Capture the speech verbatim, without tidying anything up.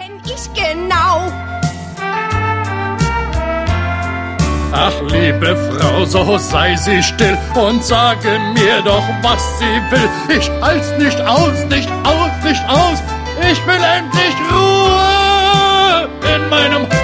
kenn ich genau. Ach, liebe Frau, so sei sie still und sage mir doch, was sie will. Ich halt's nicht aus, nicht aus, nicht aus. Ich will endlich Ruhe in meinem